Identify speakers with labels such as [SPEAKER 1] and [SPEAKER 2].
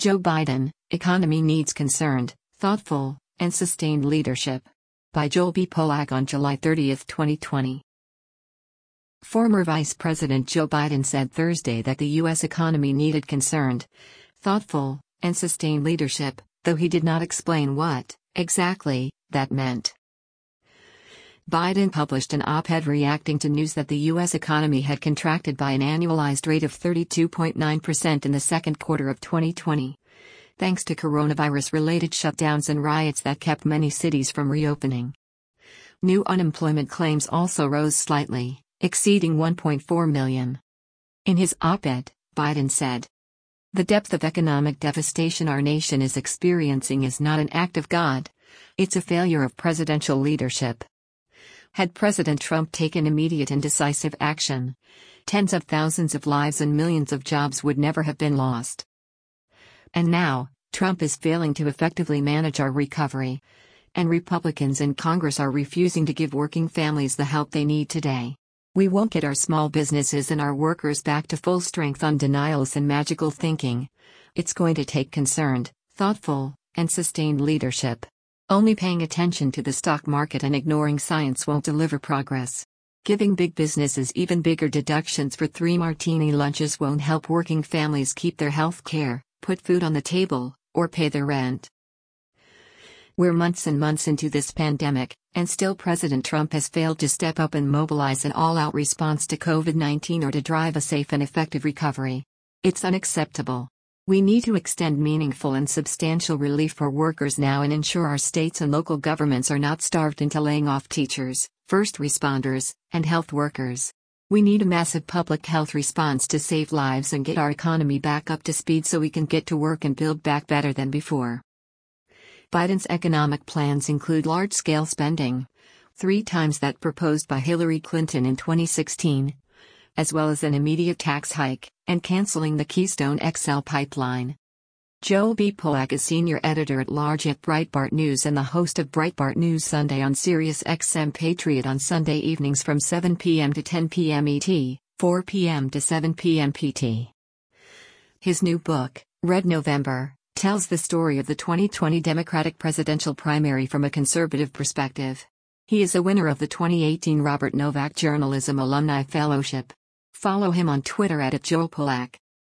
[SPEAKER 1] Joe Biden, Economy Needs Concerned, Thoughtful, and Sustained Leadership. By Joel B. Polak on July 30, 2020. Former Vice President Joe Biden said Thursday that the U.S. economy needed concerned, thoughtful, and sustained leadership, though he did not explain what, exactly, that meant. Biden published an op-ed reacting to news that the U.S. economy had contracted by an annualized rate of 32.9% in the second quarter of 2020, thanks to coronavirus-related shutdowns and riots that kept many cities from reopening. New unemployment claims also rose slightly, exceeding 1.4 million. In his op-ed, Biden said, "The depth of economic devastation our nation is experiencing is not an act of God, it's a failure of presidential leadership. Had President Trump taken immediate and decisive action, tens of thousands of lives and millions of jobs would never have been lost. And now, Trump is failing to effectively manage our recovery, and Republicans in Congress are refusing to give working families the help they need today. We won't get our small businesses and our workers back to full strength on denials and magical thinking. It's going to take concerned, thoughtful, and sustained leadership. Only paying attention to the stock market and ignoring science won't deliver progress. Giving big businesses even bigger deductions for 3 martini lunches won't help working families keep their health care, put food on the table, or pay their rent. We're months and months into this pandemic, and still President Trump has failed to step up and mobilize an all-out response to COVID-19 or to drive a safe and effective recovery. It's unacceptable. We need to extend meaningful and substantial relief for workers now and ensure our states and local governments are not starved into laying off teachers, first responders, and health workers. We need a massive public health response to save lives and get our economy back up to speed so we can get to work and build back better than before." Biden's economic plans include large-scale spending, 3 times that proposed by Hillary Clinton in 2016, as well as an immediate tax hike, and canceling the Keystone XL pipeline. Joel B. Polak is senior editor-at-large at Breitbart News and the host of Breitbart News Sunday on Sirius XM Patriot on Sunday evenings from 7 p.m. to 10 p.m. ET, 4 p.m. to 7 p.m. PT. His new book, Red November, tells the story of the 2020 Democratic presidential primary from a conservative perspective. He is a winner of the 2018 Robert Novak Journalism Alumni Fellowship. Follow him on Twitter @JoelPolak.